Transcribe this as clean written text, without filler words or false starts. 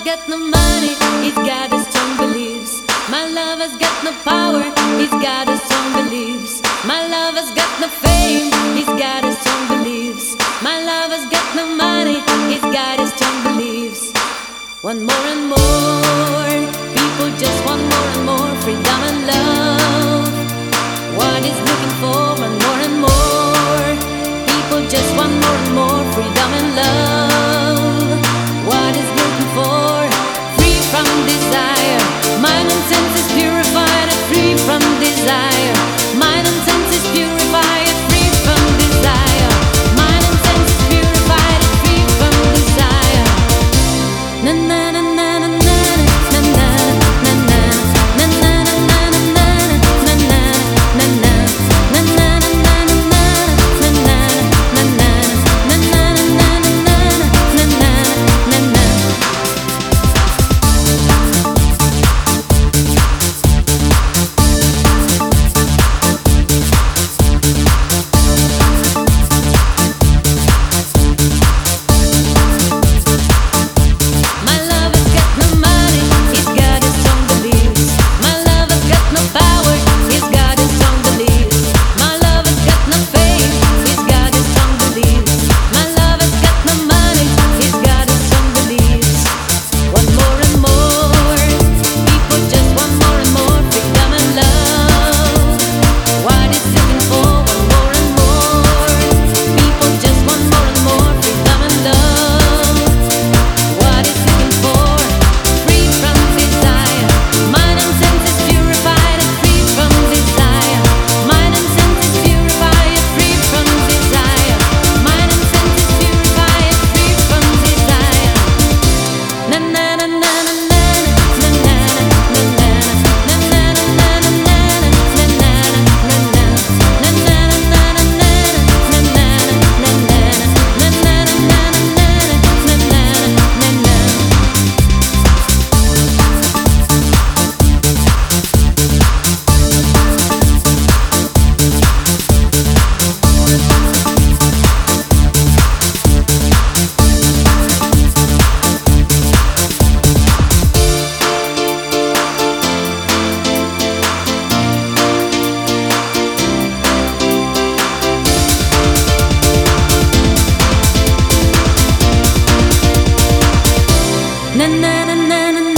lover's got no money, he's got his strong beliefs. My lover's got no power, he's got his strong beliefs. My lover's got no fame, he's got his strong beliefs. My lover's got no money, he's got his strong beliefs. Want more and more, people just want more and more freedom and love. What is looking for, want more and more. People just want more and more freedom and love. What is looking for, free from desire. Mind and senses purified, free from desire. Mind and senses purified, free from desire. Mind and senses purified, free from desire. Na na na na na na na na na na na na na na na na na na. Na na na na na